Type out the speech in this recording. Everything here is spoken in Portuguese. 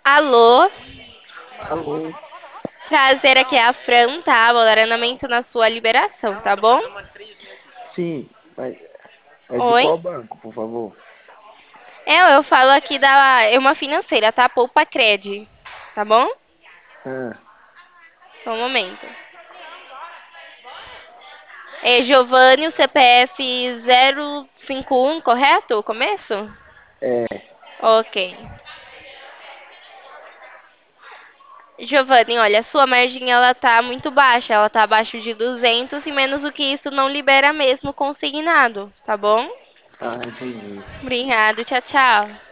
Alô? Alô? Prazer, aqui é a Fran, tá? Vou dar andamento na sua liberação, tá bom? Sim, mas é de Oi? qual banco, por favor? Eu falo aqui é uma financeira, tá? Poupa Cred, tá bom? Ah, Só um momento. É Giovanni, o CPF 051, correto? O começo? é, Ok. Giovanni, olha, a sua margem ela tá muito baixa, ela tá abaixo de 200 e menos do que isso não libera mesmo consignado, tá bom? ah, entendi. Obrigado, tchau, tchau.